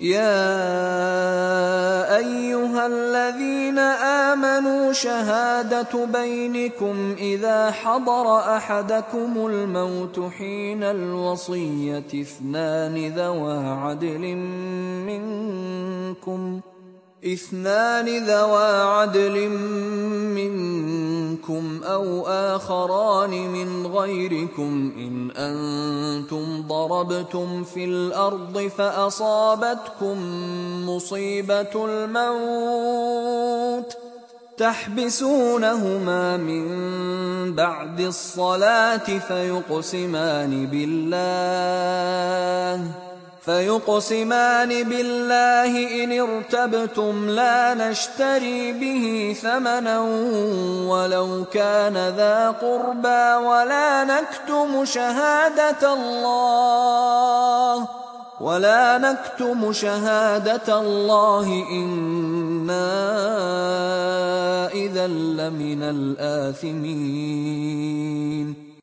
يا أيها الذين آمنوا شهادة بينكم إذا حضر أحدكم الموت حين الوصية اثنان ذوى عدل منكم أو آخران من غيركم إن أنتم ضربتم في الأرض فأصابتكم مصيبة الموت تحبسونهما من بعد الصلاة فيقسمان بالله إن ارتبتم لا نشتري به ثمنا ولو كان ذا قربى ولا نكتم شهادة الله إنا إذا لمن الآثمين.